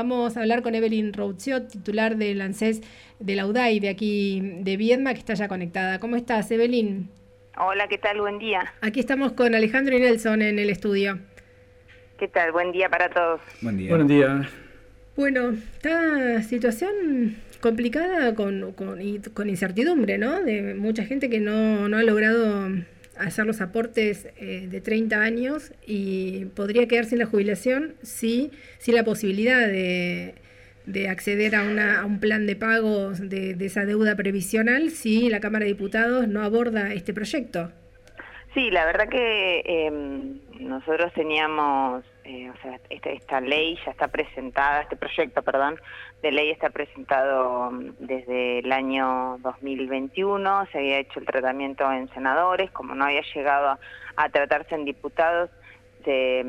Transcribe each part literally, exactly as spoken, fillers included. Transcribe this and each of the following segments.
Vamos a hablar con Evelyn Routziot, titular del ANSES de la U D A I de aquí de Viedma, que está ya conectada. ¿Cómo estás, Evelyn? Hola, ¿qué tal? Buen día. Aquí estamos con Alejandro y Nelson en el estudio. ¿Qué tal? Buen día para todos. Buen día. Buen día. Bueno, esta situación complicada con, con, y con incertidumbre, ¿no? De mucha gente que no, no ha logrado hacer los aportes eh, de treinta años y podría quedar sin la jubilación si, sin la posibilidad de, de acceder a, una, a un plan de pagos de, de esa deuda previsional si la Cámara de Diputados no aborda este proyecto. Sí, la verdad que eh, nosotros teníamos, eh, o sea, esta, esta ley ya está presentada, este proyecto, perdón, de ley está presentado desde el año dos mil veintiuno, se había hecho el tratamiento en senadores, como no había llegado a, a tratarse en diputados, se,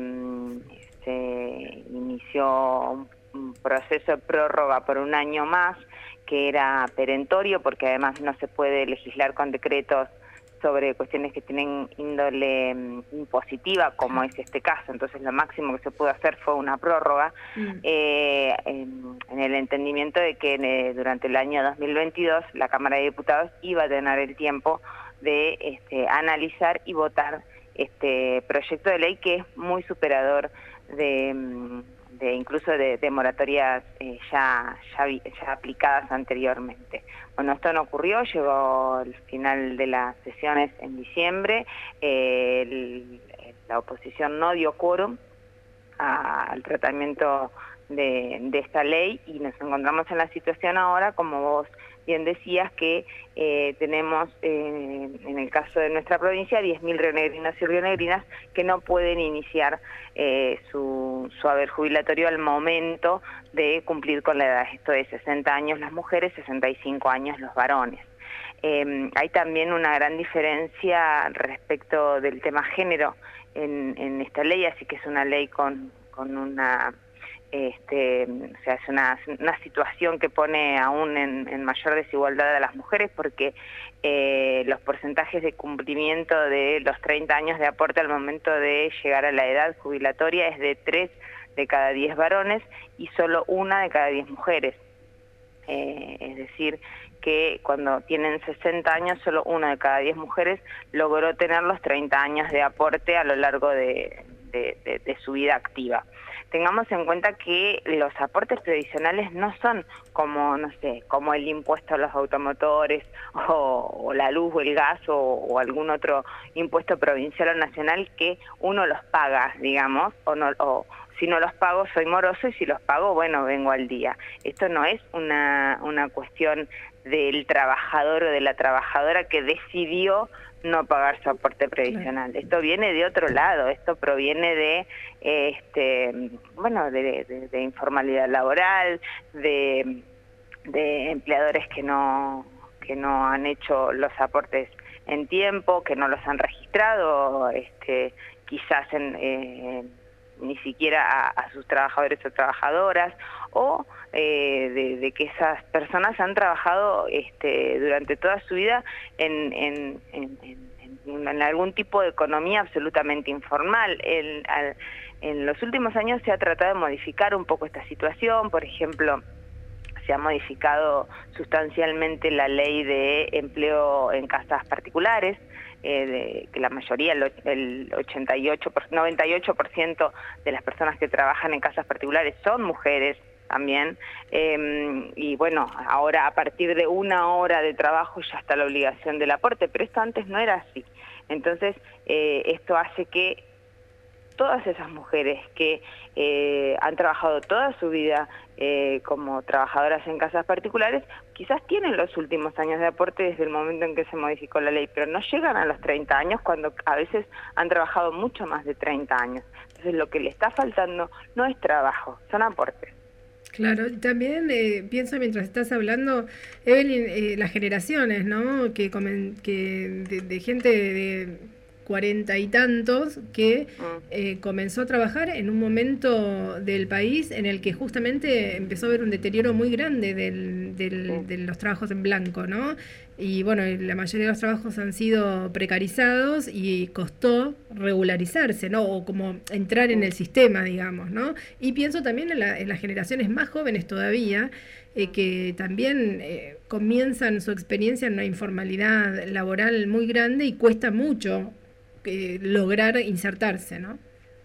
se inició un, un proceso de prórroga por un año más, que era perentorio, porque además no se puede legislar con decretos sobre cuestiones que tienen índole um, impositiva, como es este caso. Entonces lo máximo que se pudo hacer fue una prórroga, mm. eh, en, en el entendimiento de que eh, durante el año dos mil veintidós la Cámara de Diputados iba a tener el tiempo de este, analizar y votar este proyecto de ley, que es muy superador de, de incluso de, de moratorias eh, ya, ya, ya aplicadas anteriormente. Bueno, esto no ocurrió, llegó el final de las sesiones en diciembre, eh, el, la oposición no dio quórum al tratamiento de, de esta ley y nos encontramos en la situación ahora, como vos bien decías, que eh, tenemos eh, en el caso de nuestra provincia diez mil rionegrinos y rionegrinas que no pueden iniciar eh, su, su haber jubilatorio al momento de cumplir con la edad. Esto es sesenta años las mujeres, sesenta y cinco años los varones. Eh, hay también una gran diferencia respecto del tema género en, en esta ley, así que es una ley con, con una... Este, o sea, es una, una situación que pone aún en, en mayor desigualdad a las mujeres, porque eh, los porcentajes de cumplimiento de los treinta años de aporte al momento de llegar a la edad jubilatoria es de tres de cada diez varones y solo una de cada diez mujeres. Eh, es decir, que cuando tienen sesenta años, solo una de cada diez mujeres logró tener los treinta años de aporte a lo largo de, de, de, de su vida activa. Tengamos en cuenta que los aportes previsionales no son como, no sé, como el impuesto a los automotores o, o la luz o el gas o, o algún otro impuesto provincial o nacional que uno los paga, digamos, o no, o si no los pago soy moroso y si los pago, bueno, vengo al día. Esto no es una, una cuestión del trabajador o de la trabajadora que decidió no pagar su aporte previsional. Claro. Esto viene de otro lado, esto proviene de este bueno de, de, de informalidad laboral, de, de empleadores que no que no han hecho los aportes en tiempo, que no los han registrado, este quizás en, eh, ni siquiera a, a sus trabajadores o trabajadoras, o eh, de, de que esas personas han trabajado este, durante toda su vida en, en, en, en, en algún tipo de economía absolutamente informal. El, al, en los últimos años se ha tratado de modificar un poco esta situación. Por ejemplo, se ha modificado sustancialmente la ley de empleo en casas particulares, eh, de, que la mayoría, el, el ochenta y ocho, noventa y ocho por ciento de las personas que trabajan en casas particulares son mujeres también, eh, y bueno, ahora a partir de una hora de trabajo ya está la obligación del aporte, pero esto antes no era así. Entonces, eh, esto hace que todas esas mujeres que eh, han trabajado toda su vida eh, como trabajadoras en casas particulares, quizás tienen los últimos años de aporte desde el momento en que se modificó la ley, pero no llegan a los treinta años cuando a veces han trabajado mucho más de treinta años. Entonces lo que le está faltando no es trabajo, son aportes. Claro, también eh, pienso mientras estás hablando, Evelyn, eh, las generaciones, ¿no? Que, comen, que de, de gente de cuarenta y tantos que eh, comenzó a trabajar en un momento del país en el que justamente empezó a haber un deterioro muy grande del, del, de los trabajos en blanco, ¿no? y bueno, la mayoría de los trabajos han sido precarizados y costó regularizarse, ¿no? O como entrar en el sistema, digamos, ¿no? Y pienso también en, la, en las generaciones más jóvenes todavía, eh, que también eh, comienzan su experiencia en una informalidad laboral muy grande y cuesta mucho eh, lograr insertarse, ¿no?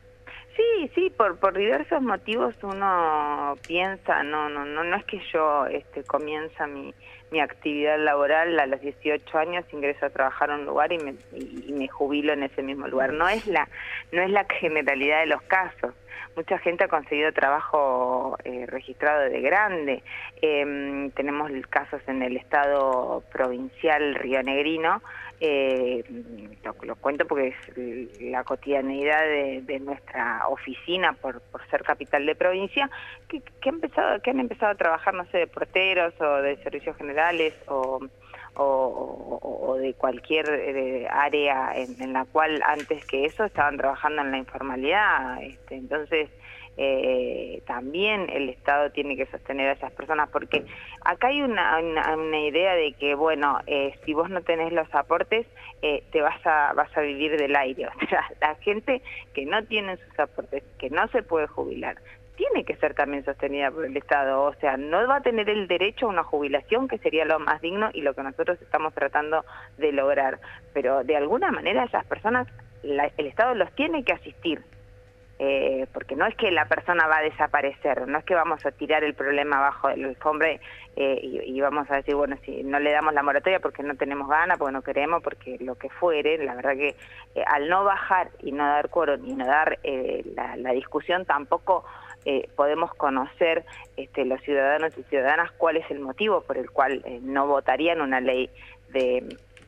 Sí, sí, por por diversos motivos uno piensa, no no no no es que yo este comienza mi mi actividad laboral a los dieciocho años, ingreso a trabajar a un lugar y me y, y me jubilo en ese mismo lugar. No es la no es la generalidad de los casos. Mucha gente ha conseguido trabajo eh, registrado de grande. Eh, tenemos casos en el estado provincial rionegrino. Eh, lo, lo cuento porque es la cotidianeidad de, de nuestra oficina por, por ser capital de provincia, que, que, han empezado, que han empezado a trabajar, no sé, de porteros o de servicios generales o, o, o, o de cualquier de área en, en la cual antes que eso estaban trabajando en la informalidad. Este, entonces, Eh, también el Estado tiene que sostener a esas personas, porque acá hay una, una, una idea de que, bueno, eh, si vos no tenés los aportes, eh, te vas a vas a vivir del aire. O sea, la gente que no tiene sus aportes, que no se puede jubilar, tiene que ser también sostenida por el Estado. O sea, no va a tener el derecho a una jubilación, que sería lo más digno y lo que nosotros estamos tratando de lograr. Pero de alguna manera esas personas, la, el Estado los tiene que asistir. Eh, porque no es que la persona va a desaparecer, no es que vamos a tirar el problema abajo del alfombra eh, y, y vamos a decir, bueno, si no le damos la moratoria porque no tenemos ganas, porque no queremos, porque lo que fuere. La verdad que eh, al no bajar y no dar quórum y no dar eh, la, la discusión, tampoco eh, podemos conocer este, los ciudadanos y ciudadanas cuál es el motivo por el cual eh, no votarían una ley de...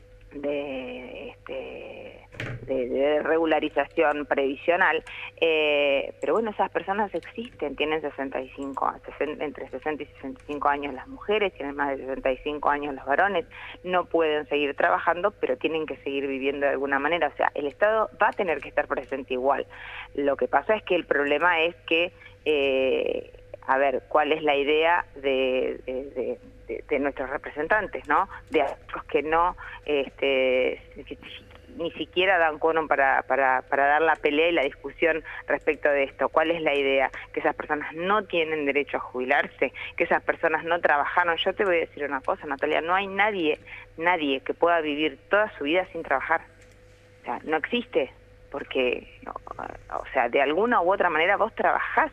de este De, de regularización previsional, eh, pero bueno, esas personas existen, tienen sesenta y cinco, sesenta, entre sesenta y sesenta y cinco años las mujeres, tienen más de sesenta y cinco años los varones, no pueden seguir trabajando, pero tienen que seguir viviendo de alguna manera. O sea, el Estado va a tener que estar presente igual. Lo que pasa es que el problema es que, eh, a ver, ¿cuál es la idea de... de, de De, de nuestros representantes, ¿no? De aquellos que no, este, que ni siquiera dan quórum para, para, para dar la pelea y la discusión respecto de esto. ¿Cuál es la idea? Que esas personas no tienen derecho a jubilarse, que esas personas no trabajaron. Yo te voy a decir una cosa, Natalia, no hay nadie, nadie que pueda vivir toda su vida sin trabajar. O sea, no existe, porque, o sea, de alguna u otra manera vos trabajás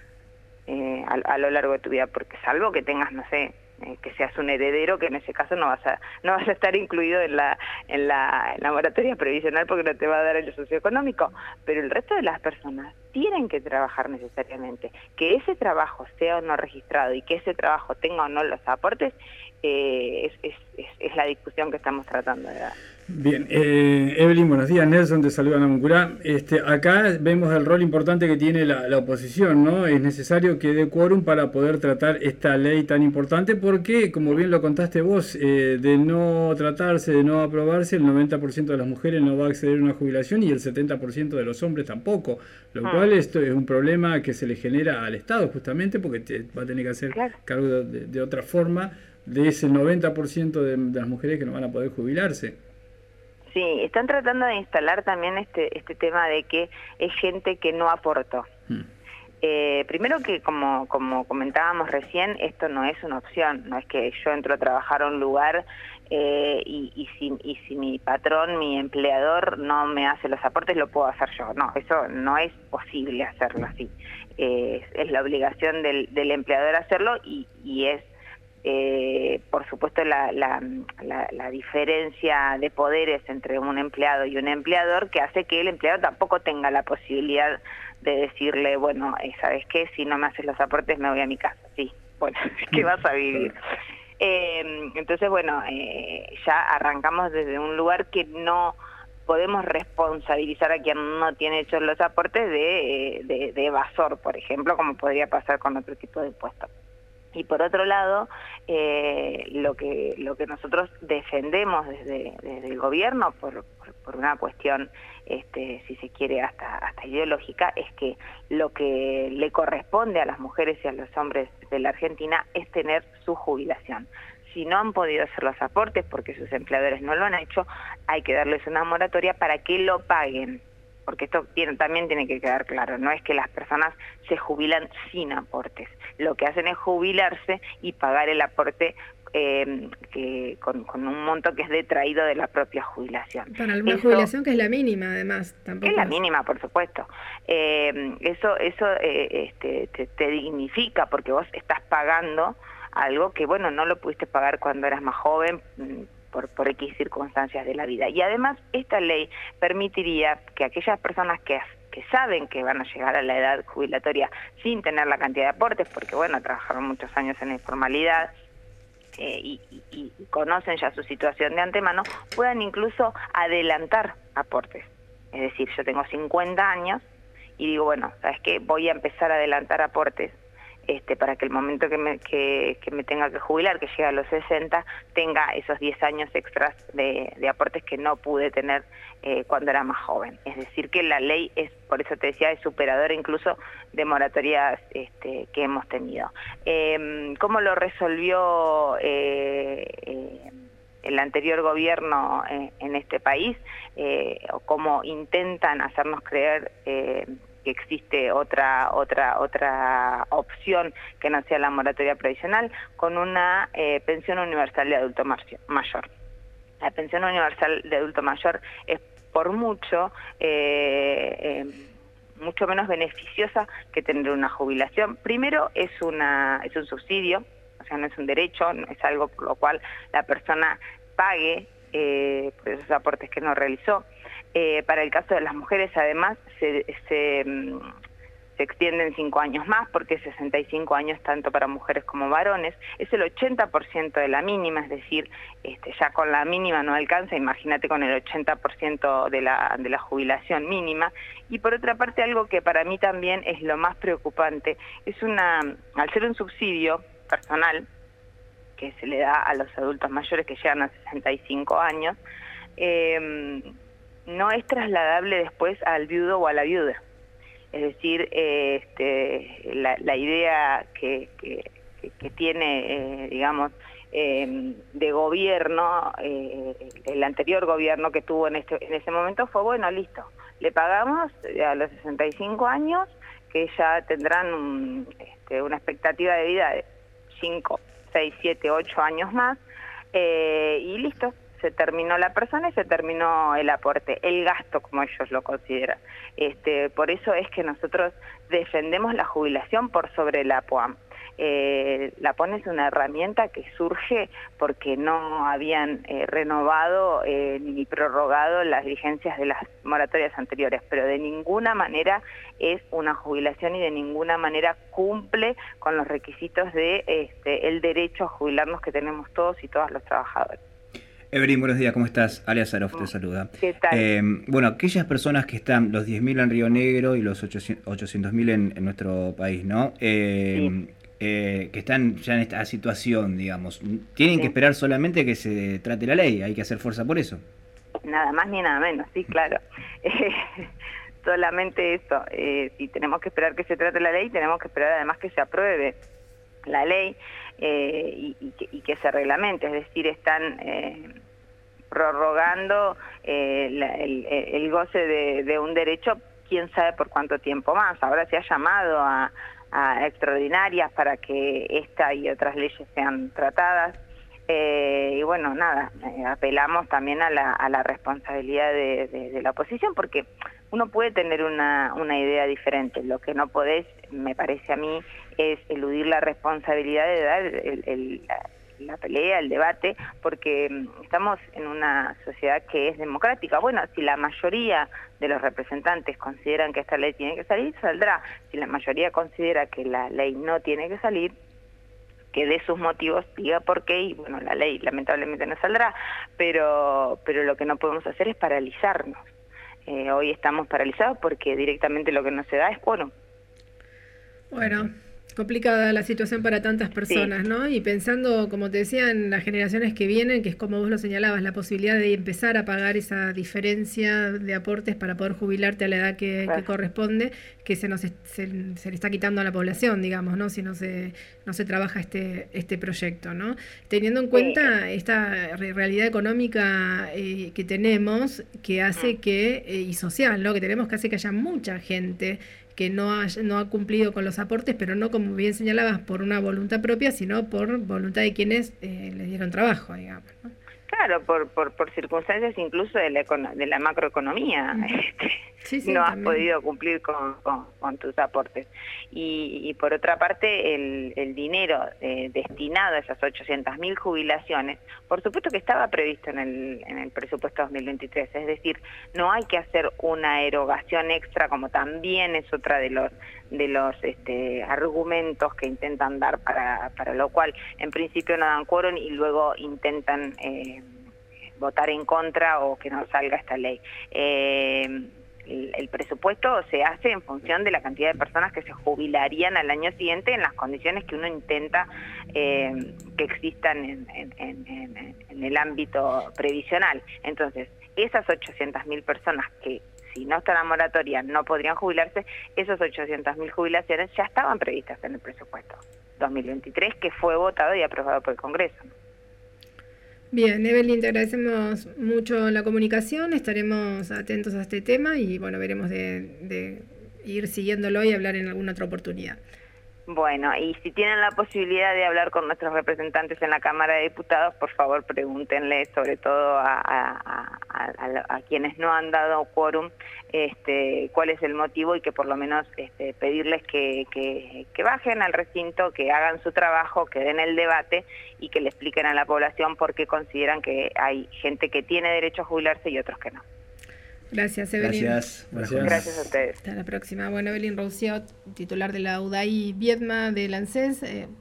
eh, a, a lo largo de tu vida, porque salvo que tengas, no sé, Eh, que seas un heredero, que en ese caso no vas a no vas a estar incluido en la en la, en la moratoria previsional porque no te va a dar el socioeconómico, pero el resto de las personas tienen que trabajar necesariamente. Que ese trabajo sea o no registrado y que ese trabajo tenga o no los aportes, eh, es, es, es, es la discusión que estamos tratando de dar. Bien, eh, Evelyn, buenos días. Nelson, te saluda Namuncurá. Este, acá vemos el rol importante que tiene la, la oposición, ¿no? Es necesario que dé quórum para poder tratar esta ley tan importante porque, como bien lo contaste vos, eh, de no tratarse, de no aprobarse, el noventa por ciento de las mujeres no va a acceder a una jubilación y el setenta por ciento de los hombres tampoco, lo ah. cual esto es un problema que se le genera al Estado justamente porque te va a tener que hacer claro. cargo de, de otra forma de ese noventa por ciento de, de las mujeres que no van a poder jubilarse. Sí, están tratando de instalar también este este tema de que es gente que no aportó. Hmm. Eh, primero que, como como comentábamos recién, esto no es una opción, no es que yo entro a trabajar a un lugar eh, y, y, si, y si mi patrón, mi empleador no me hace los aportes, lo puedo hacer yo. No, eso no es posible hacerlo así. Eh, es, es la obligación del, del empleador hacerlo y, y es Eh, por supuesto la, la, la, la diferencia de poderes entre un empleado y un empleador que hace que el empleado tampoco tenga la posibilidad de decirle, bueno, eh, ¿sabes qué? Si no me haces los aportes me voy a mi casa. Sí, bueno, ¿qué vas a vivir? Eh, entonces, bueno, eh, ya arrancamos desde un lugar que no podemos responsabilizar a quien no tiene hechos los aportes de, de, de evasor, por ejemplo, como podría pasar con otro tipo de impuestos. Y por otro lado, eh, lo que lo que nosotros defendemos desde, desde el gobierno, por, por, por una cuestión, este, si se quiere, hasta, hasta ideológica, es que lo que le corresponde a las mujeres y a los hombres de la Argentina es tener su jubilación. Si no han podido hacer los aportes porque sus empleadores no lo han hecho, hay que darles una moratoria para que lo paguen. Porque esto tiene, también tiene que quedar claro, no es que las personas se jubilan sin aportes. Lo que hacen es jubilarse y pagar el aporte eh, que con, con un monto que es detraído de la propia jubilación. Para alguna eso, jubilación que es la mínima, además. Tampoco es la es. mínima, por supuesto. Eh, eso eso eh, este, te, te dignifica porque vos estás pagando algo que, bueno, no lo pudiste pagar cuando eras más joven, por, por X circunstancias de la vida. Y además, esta ley permitiría que aquellas personas que, que saben que van a llegar a la edad jubilatoria sin tener la cantidad de aportes, porque, bueno, trabajaron muchos años en la informalidad, eh, y, y, y conocen ya su situación de antemano, puedan incluso adelantar aportes. Es decir, yo tengo cincuenta años y digo, bueno, ¿sabes qué? Voy a empezar a adelantar aportes Este, para que el momento que me, que, que me tenga que jubilar, que llegue a los sesenta, tenga esos diez años extras de, de aportes que no pude tener eh, cuando era más joven. Es decir, que la ley es, por eso te decía, es superadora incluso de moratorias este, que hemos tenido. Eh, ¿Cómo lo resolvió eh, eh, el anterior gobierno eh, en este país? Eh, o cómo intentan hacernos creer Eh, que existe otra otra otra opción que no sea la moratoria provisional, con una eh, pensión universal de adulto mayor. La pensión universal de adulto mayor es por mucho eh, eh, mucho menos beneficiosa que tener una jubilación. Primero, es una es un subsidio, o sea, no es un derecho, no es algo por lo cual la persona pague eh, por esos aportes que no realizó. Eh, para el caso de las mujeres, además, se, se, se extienden cinco años más, porque es sesenta y cinco años tanto para mujeres como varones. Es el ochenta por ciento de la mínima, es decir, este, ya con la mínima no alcanza, imagínate con el ochenta por ciento de la, de la jubilación mínima. Y por otra parte, algo que para mí también es lo más preocupante, es una, al ser un subsidio personal que se le da a los adultos mayores que llegan a sesenta y cinco años, eh, no es trasladable después al viudo o a la viuda. Es decir, eh, este, la, la idea que, que, que tiene, eh, digamos, eh, de gobierno, eh, el anterior gobierno que tuvo en, este, en ese momento fue, bueno, listo, le pagamos a los sesenta y cinco años, que ya tendrán un, este, una expectativa de vida de cinco, seis, siete, ocho años más, eh, y listo. Se terminó la persona y se terminó el aporte, el gasto, como ellos lo consideran. Este, por eso es que nosotros defendemos la jubilación por sobre la P O A M. Eh, la P O A M es una herramienta que surge porque no habían eh, renovado eh, ni prorrogado las vigencias de las moratorias anteriores, pero de ninguna manera es una jubilación y de ninguna manera cumple con los requisitos de este, el derecho a jubilarnos que tenemos todos y todas los trabajadores. Evelyn, buenos días, ¿cómo estás? Alia Zaroff te saluda. ¿Qué tal? Eh, bueno, aquellas personas que están, los diez mil en Río Negro y los ochocientos mil en, en nuestro país, ¿no? Eh, sí. eh, que están ya en esta situación, digamos, ¿tienen sí. que esperar solamente que se trate la ley? ¿Hay que hacer fuerza por eso? Nada más ni nada menos, sí, claro. Eh, solamente eso. Eh, si tenemos que esperar que se trate la ley, tenemos que esperar además que se apruebe la ley eh, y, y, que, y que se reglamente, es decir, están eh, prorrogando eh, la, el, el goce de, de un derecho, quién sabe por cuánto tiempo más. Ahora se ha llamado a, a extraordinarias para que esta y otras leyes sean tratadas. Eh, y bueno, nada, eh, apelamos también a la, a la responsabilidad de, de, de la oposición, porque uno puede tener una, una idea diferente. Lo que no podés, me parece a mí, es eludir la responsabilidad de dar el, el, la, la pelea, el debate, porque estamos en una sociedad que es democrática. Bueno, si la mayoría de los representantes consideran que esta ley tiene que salir, saldrá. Si la mayoría considera que la ley no tiene que salir, que dé sus motivos, diga por qué, y bueno, la ley lamentablemente no saldrá, pero, pero lo que no podemos hacer es paralizarnos. Eh, hoy estamos paralizados porque directamente lo que no se da es quórum. Bueno, Complicada la situación para tantas personas, Sí. ¿no? Y pensando, como te decía, en las generaciones que vienen, que es como vos lo señalabas, la posibilidad de empezar a pagar esa diferencia de aportes para poder jubilarte a la edad que, que Claro. corresponde, que se nos est- se, se le está quitando a la población, digamos, ¿no? Si no se no se trabaja este este proyecto, ¿no? Teniendo en Sí. cuenta esta re- realidad económica eh, que tenemos, que hace Mm. que, eh, y social, ¿no? Que tenemos que hace que haya mucha gente que no ha, no ha cumplido con los aportes, pero no, como bien señalabas, por una voluntad propia, sino por voluntad de quienes eh, les dieron trabajo, digamos, ¿no? Claro, por, por, por circunstancias incluso de la, econo- de la macroeconomía, Ujú. este, Sí, sí, no has también. podido cumplir con, con, con tus aportes. Y, y por otra parte, el, el dinero eh, destinado a esas ochocientas mil jubilaciones, por supuesto que estaba previsto en el, en el presupuesto dos mil veintitrés, es decir, no hay que hacer una erogación extra, como también es otra de los de los este, argumentos que intentan dar, para, para lo cual en principio no dan quórum y luego intentan eh, votar en contra o que no salga esta ley. Eh, el, el presupuesto se hace en función de la cantidad de personas que se jubilarían al año siguiente en las condiciones que uno intenta eh, que existan en, en, en, en, en el ámbito previsional. Entonces, esas ochocientas mil personas que, si no está la moratoria, no podrían jubilarse, esas ochocientas mil jubilaciones ya estaban previstas en el presupuesto dos mil veintitrés, que fue votado y aprobado por el Congreso. Bien, Evelyn, te agradecemos mucho la comunicación, estaremos atentos a este tema y bueno, veremos de, de ir siguiéndolo y hablar en alguna otra oportunidad. Bueno, y si tienen la posibilidad de hablar con nuestros representantes en la Cámara de Diputados, por favor pregúntenle sobre todo a, a, a, a, a quienes no han dado quórum este, cuál es el motivo y que por lo menos este, pedirles que, que, que bajen al recinto, que hagan su trabajo, que den el debate y que le expliquen a la población por qué consideran que hay gente que tiene derecho a jubilarse y otros que no. Gracias, Evelyn. Gracias. Gracias. Gracias a ustedes. Hasta la próxima. Bueno, Evelyn Rousiot, titular de la U D A I Viedma del ANSES. Eh,